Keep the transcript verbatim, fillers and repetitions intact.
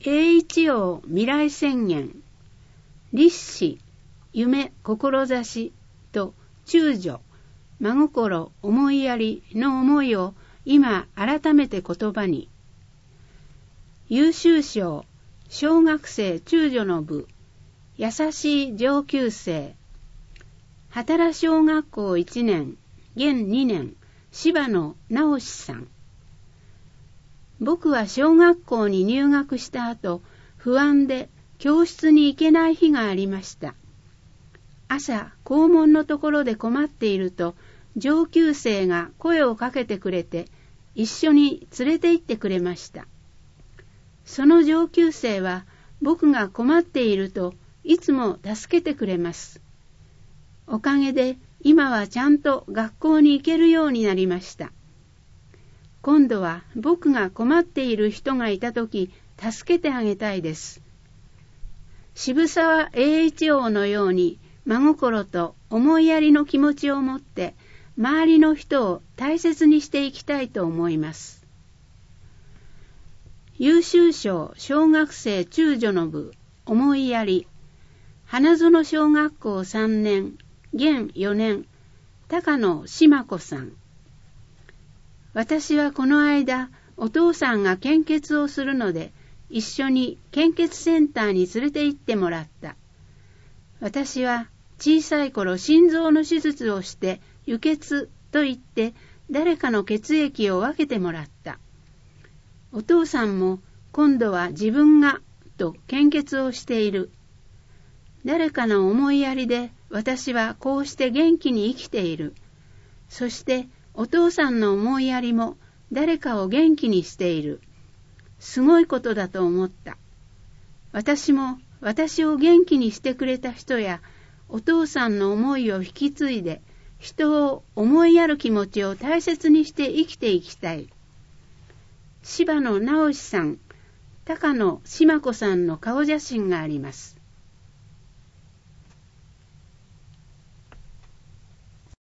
栄一王未来宣言、立志、夢、志と中女、真心、思いやりの思いを今改めて言葉に。優秀賞、小学生中女の部、優しい上級生。畑小学校いちねん、現にねん、柴野直さん。僕は小学校に入学した後、不安で教室に行けない日がありました。朝、校門のところで困っていると、上級生が声をかけてくれて、一緒に連れて行ってくれました。その上級生は、僕が困っているといつも助けてくれます。おかげで今はちゃんと学校に行けるようになりました。今度は僕が困っている人がいたとき助けてあげたいです。渋沢栄一郎のように真心と思いやりの気持ちを持って周りの人を大切にしていきたいと思います。優秀賞小学生中女の部、思いやり。花園小学校さんねん、現よねん、高野島子さん。私はこの間、お父さんが献血をするので、一緒に献血センターに連れて行ってもらった。私は小さい頃心臓の手術をして輸血と言って誰かの血液を分けてもらった。お父さんも今度は自分がと献血をしている。誰かの思いやりで私はこうして元気に生きている。そしてお父さんの思いやりも誰かを元気にしている。すごいことだと思った。私も私を元気にしてくれた人やお父さんの思いを引き継いで人を思いやる気持ちを大切にして生きていきたい。柴野直さん、高野島子さんの顔写真があります。